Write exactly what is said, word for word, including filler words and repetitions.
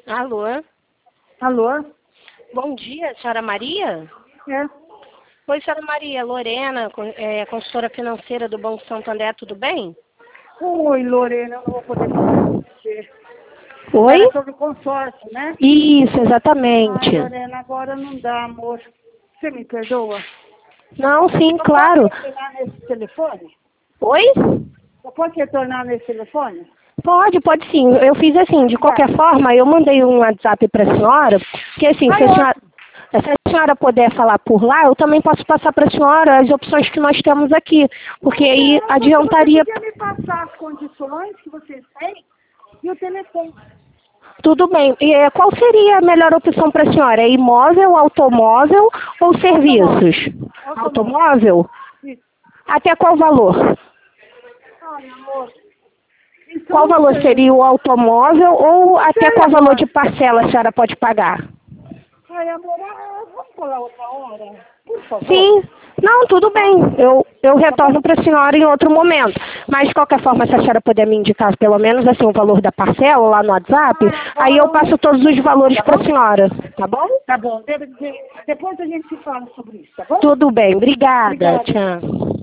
Alô? Alô? Bom dia, senhora Maria? É. Oi, senhora Maria. Lorena, con- é, consultora financeira do Banco Santander, tudo bem? Oi, Lorena, eu não vou poder falar com você. Oi? Era sobre consórcio, né? Isso, Ai, exatamente. Lorena, agora não dá, amor. Você me perdoa? Não, sim, Eu posso claro. retornar nesse telefone? Oi? Eu posso retornar nesse telefone? Pode, pode sim. Eu fiz assim, de Tá. qualquer forma, eu mandei um WhatsApp para a senhora, que assim, se Ai, a senhora, ótimo. se a senhora puder falar por lá, eu também posso passar para a senhora as opções que nós temos aqui, porque aí Não, você, você adiantaria podia me passar as condições que vocês têm e o telefone. tudo bem. E eh, qual seria a melhor opção para a senhora? É imóvel, automóvel ou Automóvel. serviços? Automóvel. Automóvel? Isso. Até qual valor? Ai, amor. Então Qual não valor sei. seria o automóvel ou Não até sei, qual valor amor. de parcela a senhora pode pagar? Ai, amor, ah, vamos falar outra hora, por favor. Sim. Não, tudo Tá? bem. Eu, eu Tá bom? retorno para a senhora em outro momento. Mas, de qualquer forma, se a senhora puder me indicar pelo menos assim, o valor da parcela lá no WhatsApp, Ai, aí agora eu eu não passo todos sei. os valores Tá para a bom? senhora. Tá bom? Tá bom. De- de- depois a gente se fala sobre isso, tá bom? Tudo bem. Obrigada. Obrigada. Tchau.